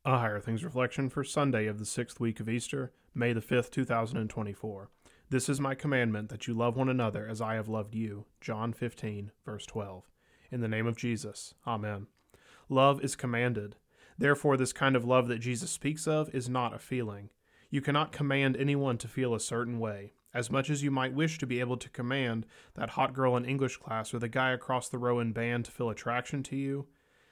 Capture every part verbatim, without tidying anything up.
A Higher Things Reflection for Sunday of the sixth week of Easter, May the fifth, two thousand twenty-four. This is my commandment, that you love one another as I have loved you. John fifteen, verse twelve. In the name of Jesus, Amen. Love is commanded. Therefore, this kind of love that Jesus speaks of is not a feeling. You cannot command anyone to feel a certain way, as much as you might wish to be able to command that hot girl in English class or the guy across the row in band to feel attraction to you.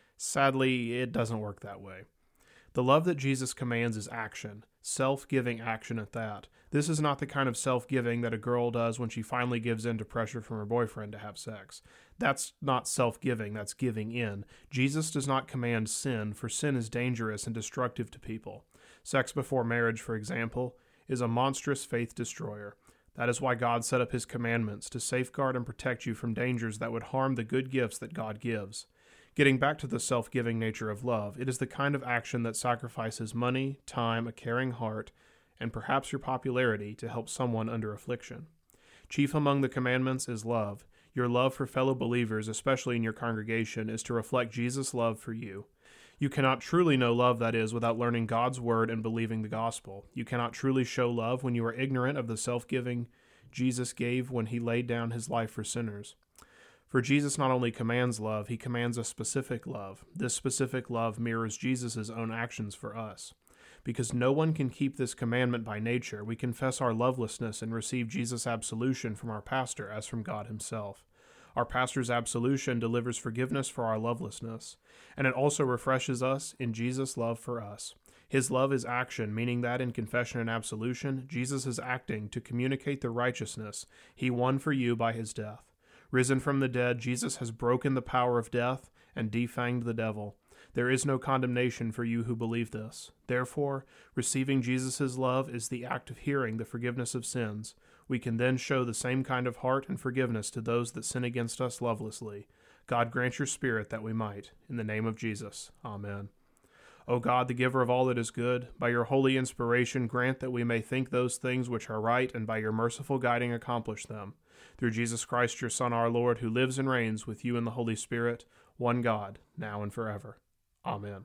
Sadly, it doesn't work that way. The love that Jesus commands is action, self-giving action at that. This is not the kind of self-giving that a girl does when she finally gives in to pressure from her boyfriend to have sex. That's not self-giving, that's giving in. Jesus does not command sin, for sin is dangerous and destructive to people. Sex before marriage, for example, is a monstrous faith destroyer. That is why God set up his commandments, to safeguard and protect you from dangers that would harm the good gifts that God gives. Getting back to the self-giving nature of love, it is the kind of action that sacrifices money, time, a caring heart, and perhaps your popularity to help someone under affliction. Chief among the commandments is love. Your love for fellow believers, especially in your congregation, is to reflect Jesus' love for you. You cannot truly know love, that is, without learning God's word and believing the gospel. You cannot truly show love when you are ignorant of the self-giving Jesus gave when he laid down his life for sinners. For Jesus not only commands love, he commands a specific love. This specific love mirrors Jesus' own actions for us. Because no one can keep this commandment by nature, we confess our lovelessness and receive Jesus' absolution from our pastor as from God himself. Our pastor's absolution delivers forgiveness for our lovelessness, and it also refreshes us in Jesus' love for us. His love is action, meaning that in confession and absolution, Jesus is acting to communicate the righteousness he won for you by his death. Risen from the dead, Jesus has broken the power of death and defanged the devil. There is no condemnation for you who believe this. Therefore, receiving Jesus' love is the act of hearing the forgiveness of sins. We can then show the same kind of heart and forgiveness to those that sin against us lovelessly. God grant your spirit that we might. In the name of Jesus. Amen. O God, the giver of all that is good, by your holy inspiration grant that we may think those things which are right, and by your merciful guiding accomplish them. Through Jesus Christ, your Son, our Lord, who lives and reigns with you in the Holy Spirit, one God, now and forever. Amen.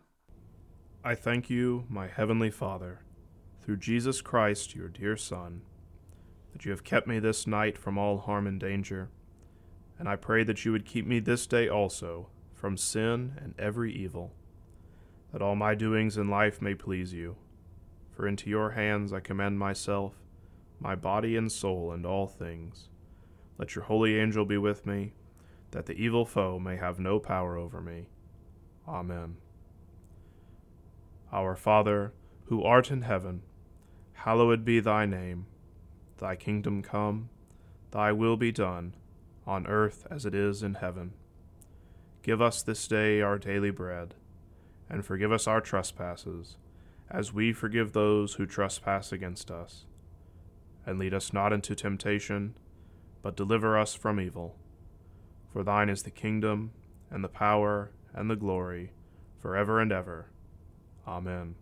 I thank you, my heavenly Father, through Jesus Christ, your dear Son, that you have kept me this night from all harm and danger, and I pray that you would keep me this day also from sin and every evil, that all my doings in life may please you. For into your hands I commend myself, my body and soul, and all things. Let your holy angel be with me, that the evil foe may have no power over me. Amen. Our Father, who art in heaven, hallowed be thy name. Thy kingdom come, thy will be done, on earth as it is in heaven. Give us this day our daily bread, and forgive us our trespasses, as we forgive those who trespass against us. And lead us not into temptation, but deliver us from evil. For thine is the kingdom, and the power, and the glory, forever and ever. Amen.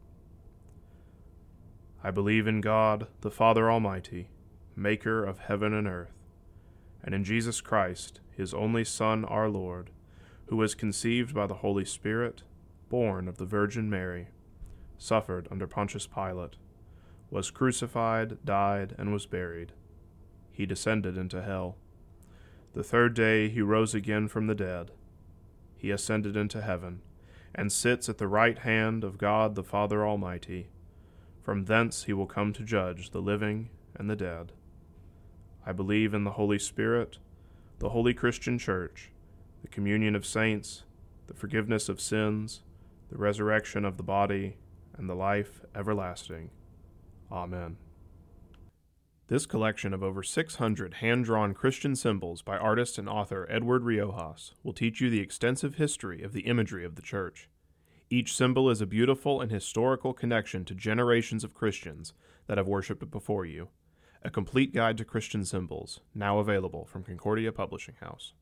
I believe in God, the Father Almighty, maker of heaven and earth, and in Jesus Christ, his only Son, our Lord, who was conceived by the Holy Spirit, born of the Virgin Mary, suffered under Pontius Pilate, was crucified, died, and was buried. He descended into hell. The third day he rose again from the dead. He ascended into heaven, and sits at the right hand of God the Father Almighty. From thence he will come to judge the living and the dead. I believe in the Holy Spirit, the holy Christian Church, the communion of saints, the forgiveness of sins, the resurrection of the body, and the life everlasting. Amen. This collection of over six hundred hand-drawn Christian symbols by artist and author Edward Riojas will teach you the extensive history of the imagery of the Church. Each symbol is a beautiful and historical connection to generations of Christians that have worshipped before you. A complete guide to Christian symbols, now available from Concordia Publishing House.